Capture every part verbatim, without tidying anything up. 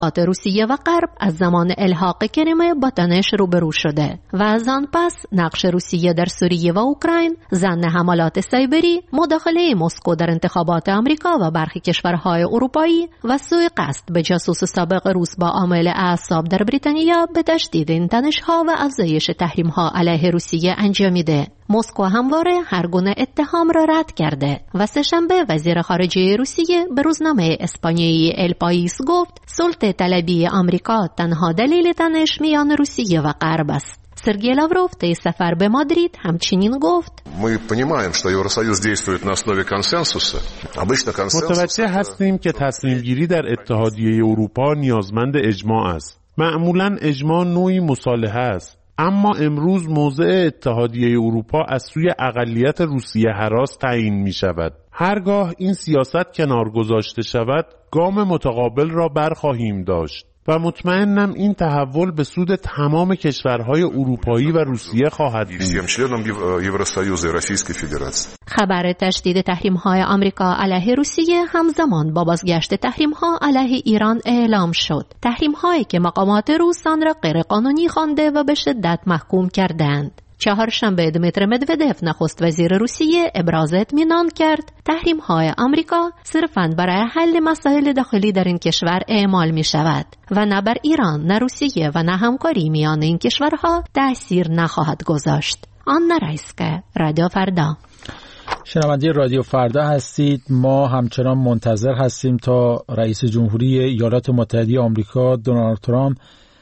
روسیه و غرب از زمان الحاق کریمه با تنش روبرو شده و از آن پس نقش روسیه در سوریه و اوکراین، ضمن حملات سایبری، مداخله مسکو در انتخابات آمریکا و برخی کشورهای اروپایی و سوء قصد به جاسوس سابق روس با عامل اعصاب در بریتانیا به تشدید این تنش‌ها و افزایش تحریم‌ها علیه روسیه انجامیده. مسکو همواره هر گونه اتهام را رد کرده و سه‌شنبه وزیر خارجه روسیه به روزنامه اسپانیایی ال پایس گفت سلطه طلبی آمریکا تنها دلیل تنش میان روسیه و غرب است. سرگئی لاوروف طی سفر به مادرید همچنین گفت ما понимаем, что Евросоюз действует на основе консенсуса. Обычно консенсус متوجه هستیم که تصمیم گیری در اتحادیه اروپا نیازمند اجماع است. معمولاً اجماع نوعی مصالحه است. اما امروز موضع اتحادیه اروپا از سوی اقلیت روسیه هراس تعیین می شود. هرگاه این سیاست کنار گذاشته شود، گام متقابل را برخواهیم داشت و مطمئنم این تحول به سود تمام کشورهای اروپایی و روسیه خواهد بود. خبر تشدید تحریم‌های آمریکا علیه روسیه همزمان با بازگشت تحریم‌ها علیه ایران اعلام شد. تحریم‌هایی که مقامات روس آن را غیرقانونی خوانده و به شدت محکوم کردند. چهارشنبه دمیتر مدودف نخست وزیر روسیه ابراز اطمینان کرد تحریم‌های آمریکا صرفاً برای حل مسائل داخلی در این کشور اعمال می شود و نه بر ایران، نه روسیه و نه همکاری میان این کشورها تأثیر نخواهد گذاشت. آن رئیسکه رادیو فردا. شنونده رادیو فردا هستید. ما همچنان منتظر هستیم تا رئیس جمهوری ایالات متحده آمریکا دونالد ترامپ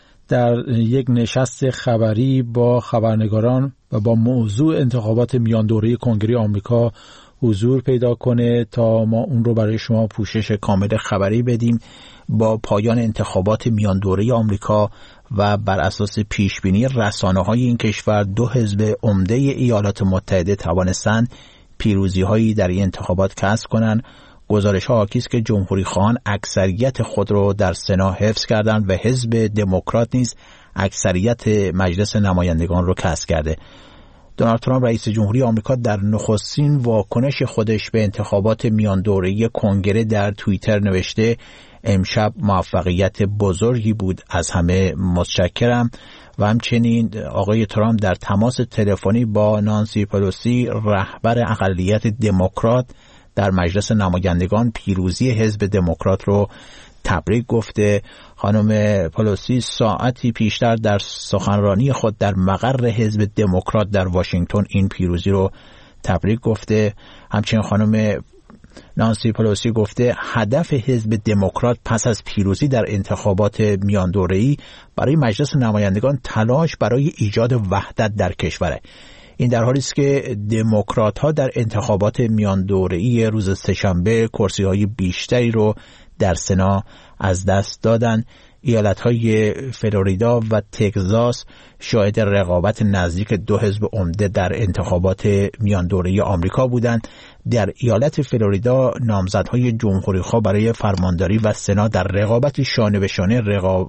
در یک نشست خبری با خبرنگاران و با موضوع انتخابات میان دوره کنگره آمریکا حضور پیدا کنه تا ما اون رو برای شما پوشش کامل خبری بدیم. با پایان انتخابات میان دوره آمریکا و بر اساس پیشبینی رسانه‌های این کشور، دو حزب عمده ایالات متحده توانستند پیروزی‌هایی در این انتخابات کسب کنند. گزارش‌ها حاکی است که جمهوری‌خواهان اکثریت خود را در سنا حفظ کردند و حزب دموکرات نیز اکثریت مجلس نمایندگان را کسب کرده. دونالد ترامپ رئیس جمهوری آمریکا در نخستین واکنش خودش به انتخابات میان دوره‌ای کنگره در توییتر نوشته امشب موفقیت بزرگی بود، از همه متشکرم. و همچنین آقای ترامپ در تماس تلفنی با نانسی پلوسی رهبر اقلیت دموکرات در مجلس نمایندگان پیروزی حزب دموکرات رو تبریک گفته. خانم پلوسی ساعتی پیشتر در سخنرانی خود در مقر حزب دموکرات در واشنگتن این پیروزی رو تبریک گفته. همچنین خانم نانسی پلوسی گفته هدف حزب دموکرات پس از پیروزی در انتخابات میان دوره‌ای برای مجلس نمایندگان تلاش برای ایجاد وحدت در کشوره. این در حالی است که دموکرات‌ها در انتخابات میان دوره‌ای روز سه‌شنبه کرسی‌های بیشتری رو در سنا از دست دادن. ایالت‌های فلوریدا و تگزاس شاهد رقابت نزدیک دو حزب عمده در انتخابات میان دوره‌ای آمریکا بودند. در ایالت فلوریدا نامزدهای جمهوری‌خواه برای فرمانداری و سنا در رقابت شانه به شانه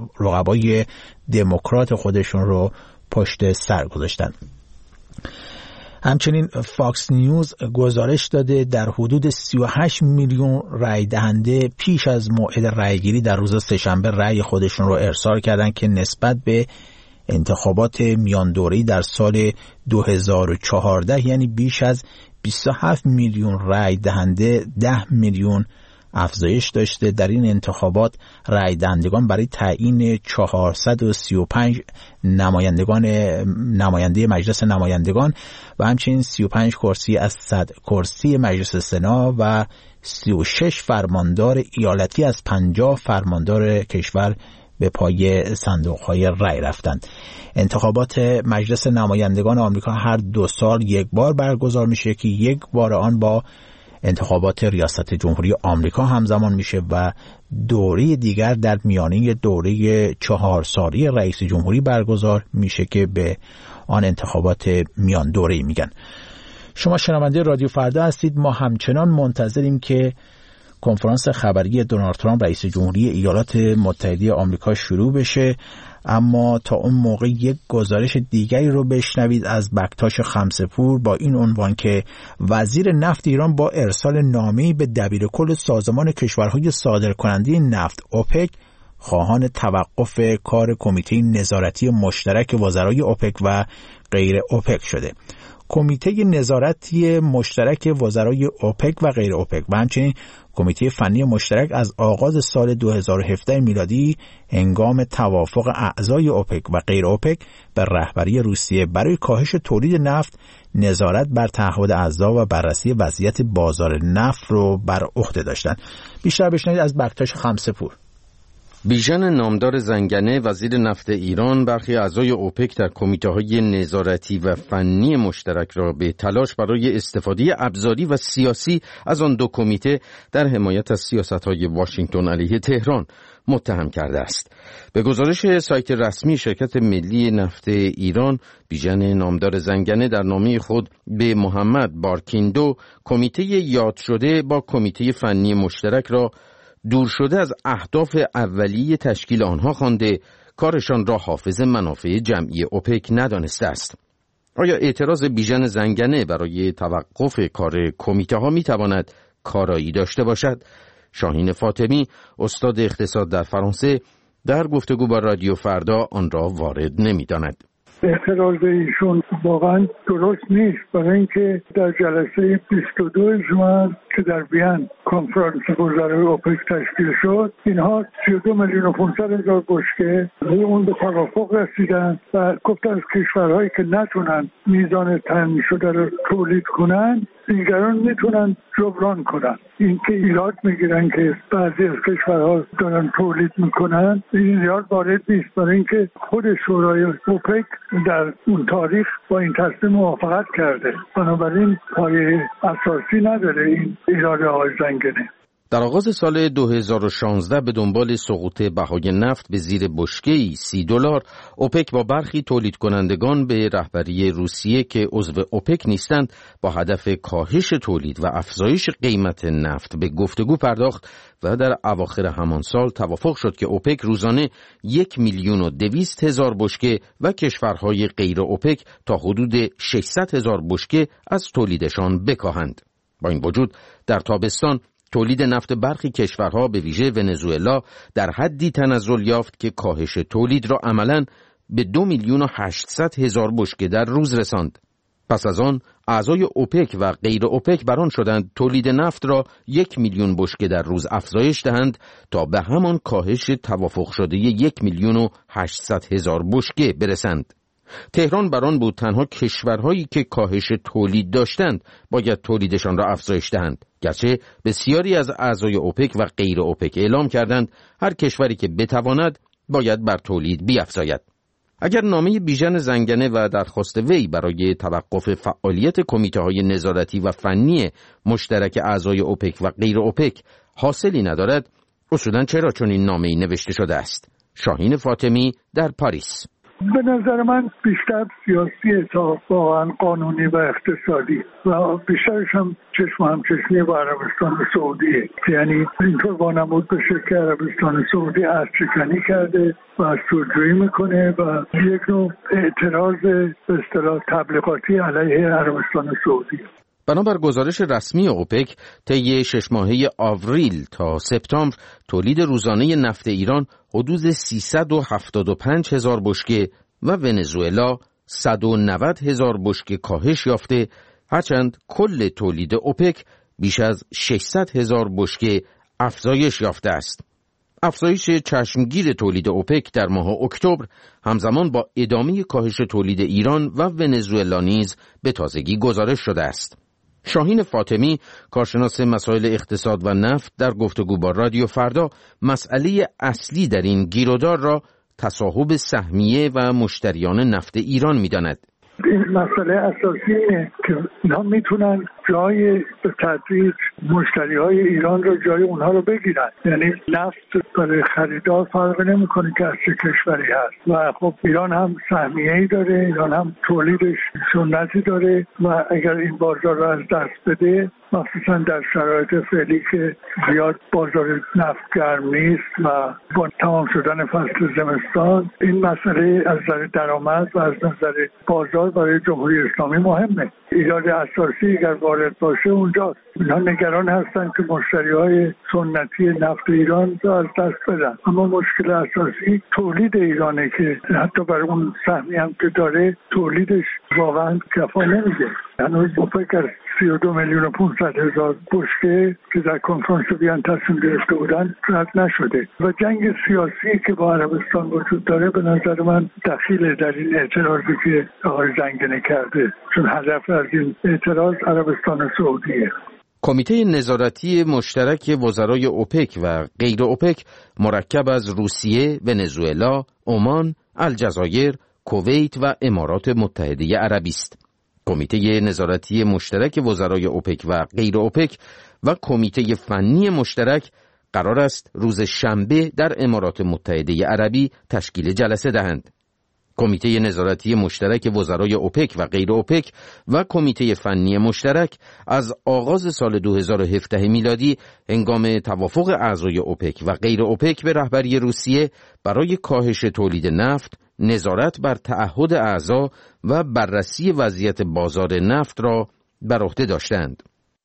رقبای دموکرات خودشون رو پشت سر گذاشتند. همچنین فاکس نیوز گزارش داده در حدود سی و هشت میلیون رای دهنده پیش از موعد رایگیری در روز سه‌شنبه رای خودشون رو ارسال کردند که نسبت به انتخابات میان دوره‌ای در سال دو هزار و چهارده یعنی بیش از بیست و هفت میلیون رای دهنده ده میلیون افزایش داشته. در این انتخابات رای دهندگان برای تعیین چهارصد و سی و پنج نمایندگان نماینده مجلس نمایندگان و همچنین سی و پنج کرسی از صد کرسی مجلس سنا و سی و شش فرماندار ایالتی از پنجاه فرماندار کشور به پای صندوق‌های رای رفتند. انتخابات مجلس نمایندگان آمریکا هر دو سال یک بار برگزار میشه که یک بار آن با انتخابات ریاست جمهوری آمریکا همزمان میشه و دوره دیگر در میانه دوره چهار سالی رئیس جمهوری برگزار میشه که به آن انتخابات میان دوره‌ای میگن. شما شنونده رادیو فردا هستید. ما همچنان منتظریم که کنفرانس خبری دونالد ترامپ رئیس جمهوری ایالات متحده آمریکا شروع بشه، اما تا اون موقع یک گزارش دیگری رو بشنوید از بکتاش خمسه‌پور با این عنوان که وزیر نفت ایران با ارسال نامه‌ای به دبیرکل سازمان کشورهای صادرکننده نفت اوپک خواهان توقف کار کمیته نظارتی مشترک وزرای اوپک و غیر اوپک شده. کمیته نظارتی مشترک وزرای اوپک و غیر اوپک و همچنین کمیته فنی مشترک از آغاز سال دو هزار و هفده میلادی هنگام توافق اعضای اوپک و غیر اوپک به رهبری روسیه برای کاهش تولید نفت نظارت بر تعهد اعضا و بررسی وضعیت بازار نفت رو بر عهده داشتند. بیشتر بشنوید از بکتاش خمسه‌پور. بیژن نامدار زنگنه وزیر نفت ایران برخی اعضای اوپک در کمیته‌های نظارتی و فنی مشترک را به تلاش برای استفاده ابزاری و سیاسی از آن دو کمیته در حمایت از سیاست‌های واشنگتن علیه تهران متهم کرده است. به گزارش سایت رسمی شرکت ملی نفت ایران، بیژن نامدار زنگنه در نامه خود به محمد بارکیندو کمیته یاد شده با کمیته فنی مشترک را دور شده از اهداف اولیه تشکیل آنها خوانده کارشان را حافظ منافع جمعی اوپک ندانسته است. آیا اعتراض بیژن زنگنه برای توقف کار کمیته ها می تواند کارایی داشته باشد؟ شاهین فاطمی، استاد اقتصاد در فرانسه، در گفتگو با رادیو فردا آن را وارد نمی داند. اعتراض ایشون واقعا درست نیست، برای اینکه در جلسه بیست و دو ژوئن که در وین کنفرانس وزرای اوپک تشکیل شد، اینها سی و دو میلیون و پانصد هزار بشکه روی اون به توافق رسیدن و گفتن از کشورهایی که نتونن میزان تامین شده رو تولید کنن دیگران میتونن جبران کنن. این که ایراد میگیرن که بعضی از کشورها دارن تولید میکنن، این ایراد وارد نیست، برای اینکه خود شورای اوپک در اون تاریخ با این تصمیم موافقت کرده، بنابراین پایه اساسی نداره این ایراد آقای زنگنه. در آغاز سال دو هزار و شانزده به دنبال سقوط بهای نفت به زیر بشکه‌ای سی دلار، اوپک با برخی تولید کنندگان به رهبری روسیه که عضو اوپک نیستند با هدف کاهش تولید و افزایش قیمت نفت به گفتگو پرداخت و در اواخر همان سال توافق شد که اوپک روزانه یک میلیون و دویست هزار بشکه و کشورهای غیر اوپک تا حدود ششصد هزار بشکه از تولیدشان بکاهند. با این وجود در تابستان تولید نفت برخی کشورها به ویژه ونزوئلا در حدی تنزل یافت که کاهش تولید را عملاً به دو میلیون و هشتصد هزار بشکه در روز رساند. پس از آن اعضای اوپک و غیر اوپک بران شدند تولید نفت را یک میلیون بشکه در روز افزایش دهند تا به همان کاهش توافق شده یک میلیون و هشتصد هزار بشکه برسند. تهران بران بود تنها کشورهایی که کاهش تولید داشتند باید تولیدشان را افزایش دهند، گرچه بسیاری از اعضای اوپک و غیر اوپک اعلام کردند هر کشوری که بتواند باید بر تولید بیفزاید. اگر نامه بیژن زنگنه و درخواست وی برای توقف فعالیت کمیته‌های نظارتی و فنی مشترک اعضای اوپک و غیر اوپک حاصلی ندارد، اصولاً چرا چنین نامه‌ای نوشته شده است؟ شاهین فاطمی در پاریس. به نظر من بیشتر سیاسیه تا واقعا قانونی و اقتصادی و بیشترش هم چشم هم چشمی با عربستان سعودیه، یعنی اینطور وانمود بشه که عربستان سعودی ارزشکنی کرده و از سودجویی میکنه و یک نوع اعتراض به اصطلاح تبلیغاتی علیه عربستان سعودی. بنابر گزارش رسمی اوپک، طی شش ماهه آوریل تا سپتامبر تولید روزانه نفت ایران حدود سیصد و هفتاد و پنج هزار بشکه و ونزوئلا صد و نود هزار بشکه کاهش یافته، هرچند کل تولید اوپک بیش از ششصد هزار بشکه افزایش یافته است. افزایش چشمگیر تولید اوپک در ماه اکتبر همزمان با ادامه کاهش تولید ایران و ونزوئلا نیز به تازگی گزارش شده است. شاهین فاطمی، کارشناس مسائل اقتصاد و نفت، در گفتگو با رادیو فردا مسئله اصلی در این گیرودار را تصاحب سهمیه و مشتریان نفت ایران می‌داند. این مسئله اساسی اینه که اینا میتونن جای به تدریج مشتری های ایران رو جای اونها رو بگیرن، یعنی نفت برای خریدار فرق نمیکنه که از چه کشوری هست و خب ایران هم سهمیه‌ای داره، ایران هم تولیدش سنتی داره و اگر این بازار رو از دست بده، مخصوصا در شرایط فعلی که زیاد بازار نفت گرم نیست و با تمام شدن فصل زمستان، این مسئله از نظر درآمد و از نظر بازار برای جمهوری اسلامی مهمه. ایراد اساسی اگر وارد وارد باشه اونجاست. اینها نگران هستن که مشتریهای سنتی نفت ایران رو از دست بدن، اما مشکل اساسی تولید ایرانه که حتی برای اون سهمی هم که داره تولیدش واقعا کفا نمیده. هنوز اوپک از سی و دو میلیون و پانصد هزار بشکه که در کنفرانس وین تصمیم گرفته بودن رد نشده و جنگ سیاسی که با عربستان وجود داره به نظر من دخیل در این اعتراضی که آقای زنگنه کرده، چون هدف از این اعتراض عربستان سعودیه. کمیته نظارتی مشترک وزرای اوپک و غیر اوپک مرکب از روسیه، ونزوئلا، عمان، الجزایر، کویت و امارات متحده عربی است. کمیته نظارتی مشترک وزرای اوپک و غیر اوپک و کمیته فنی مشترک قرار است روز شنبه در امارات متحده عربی تشکیل جلسه دهند. کمیته نظارتی مشترک وزرای اوپک و غیر اوپک و کمیته فنی مشترک از آغاز سال دو هزار و هفده میلادی هنگام توافق اعضای اوپک و غیر اوپک به رهبری روسیه برای کاهش تولید نفت، نظارت بر تعهد اعضا و بررسی وضعیت بازار نفت را بر عهده داشتند.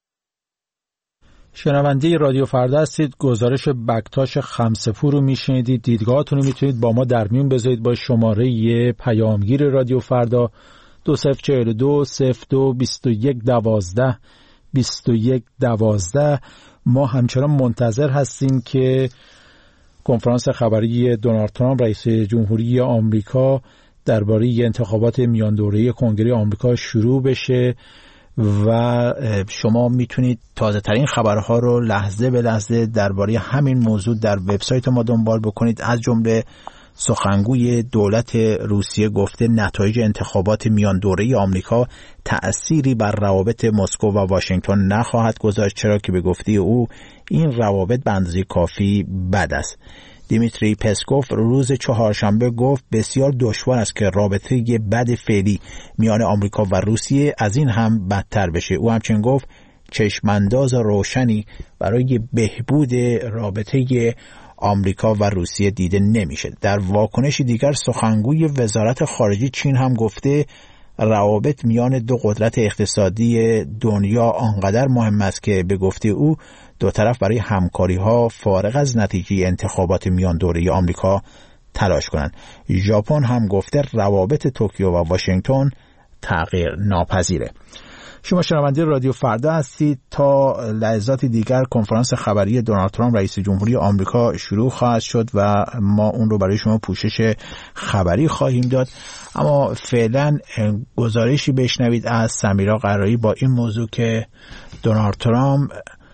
شنونده رادیو فردا هستید. گزارش بکتاش خمسپور رو میشنیدید. دیدگاهاتون رو میتونید با ما در میون بذارید با شماره پیامگیر رادیو فردا دو صفر چهل و دو صفر دو بیست و یک دوازده بیست و یک دوازده. ما همچنان منتظر هستیم که کنفرانس خبری دونالد ترامپ رئیس جمهوری آمریکا درباره انتخابات میان دوره کنگره آمریکا شروع بشه و شما میتونید تازه ترین خبرها رو لحظه به لحظه درباره همین موضوع در وبسایت ما دنبال بکنید. از جمله سخنگوی دولت روسیه گفته نتایج انتخابات میان دوره آمریکا تأثیری بر روابط مسکو و واشنگتن نخواهد گذاشت، چرا که به گفته او این روابط به اندازه کافی بد است. دیمیتری پسکوف روز چهارشنبه گفت بسیار دشوار است که رابطه بد فعلی میان آمریکا و روسیه از این هم بدتر بشه. او همچنین گفت چشمانداز روشنی برای بهبود رابطه آمریکا و روسیه دیده نمیشه. در واکنش دیگر سخنگوی وزارت خارجه چین هم گفته روابط میان دو قدرت اقتصادی دنیا آنقدر مهم است که به گفته او دو طرف برای همکاری ها فارغ از نتیجه انتخابات میان دوره آمریکا تلاش کنند. ژاپن هم گفته روابط توکیو و واشنگتن تغییر ناپذیره. شما شنونده رادیو فردا هستید. تا لحظات دیگر کنفرانس خبری دونالد ترامپ رئیس جمهوری آمریکا شروع خواهد شد و ما اون رو برای شما پوشش خبری خواهیم داد. اما فعلا گزارشی بشنوید از سمیرا قرایی با این موضوع که دونالد ترامپ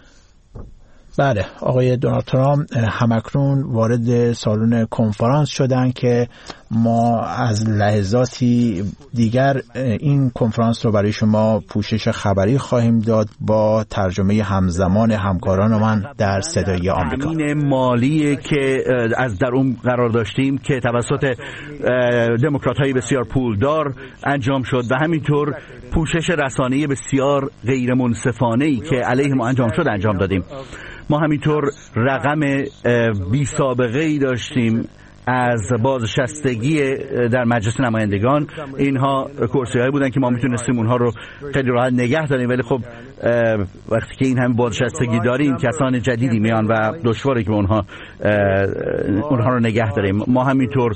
بله آقای دونالد ترامپ همکنون وارد سالن کنفرانس شدن که ما از لحظاتی دیگر این کنفرانس رو برای شما پوشش خبری خواهیم داد با ترجمه همزمان همکاران من در صدای آمریکا. تامین مالی که از در اون قرار داشتیم که توسط دموکرات‌های بسیار پولدار انجام شد و همینطور پوشش رسانه‌ای بسیار غیر منصفانه‌ای که علیه ما انجام شد انجام دادیم. ما همینطور رقم بی سابقه ای داشتیم از بازنشستگی در مجلس نمایندگان. اینها کرسی‌هایی بودن که ما میتونستیم اونها رو خیلی راحت نگه داریم، ولی خب وقتی که این همه بازنشستگی داریم کسان جدیدی میان و دشواره که اونها اونها رو نگه داریم. ما همینطور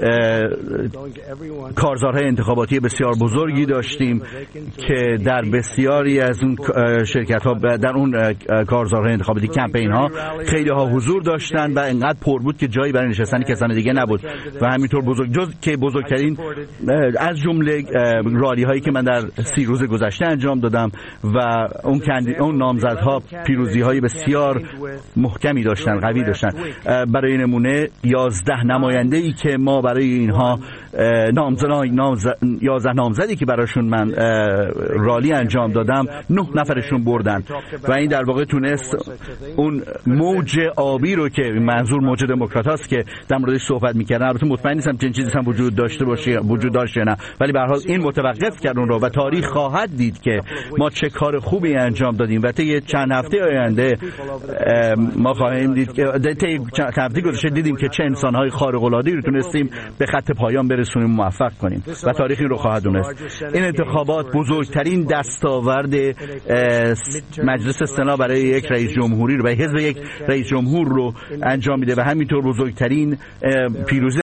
کارزارهای انتخاباتی بسیار بزرگی داشتیم که در بسیاری از اون شرکت ها در اون کارزارهای انتخاباتی کمپین ها خیلی ها حضور داشتن و انقدر پر بود که جایی برای نشستن کسان دیگه نبود و همینطور بزرگ جز که بزرگترین از جمله رالی هایی که من در سی روز گذشته انجام دادم و اون اون نامزدها پیروزی های بسیار محکمی داشتن، قوی داشتن. برای نمونه یازده نماینده ای که ما برای اینها نامزد یازده نامزدی که براشون من رالی انجام دادم نه نفرشون بردن و این در واقع تونست اون موج آبی رو که منظور موج دموکرات هاست که در موردش صحبت میکردن، البته مطمئن نیستم چنین چیزی هم وجود داشته باشه وجود داشته نه، ولی به هر حال این متوقف کرد اون رو و تاریخ خواهد دید که ما چه کار خوبی انجام دادیم و طی چند هفته آینده ما خواهیم دید که طی چند هفته گذشته دیدیم که چه انسان‌های خارق‌العاده‌ای رو تونستیم به خط پایان برسونیم برسونیم، موفق کنیم و تاریخ این رو خواهد دونست. این انتخابات بزرگترین دستاورد مجلس سنا برای یک رئیس جمهوری رو و حزب یک رئیس جمهور رو انجام میده و همینطور بزرگترین پیروزی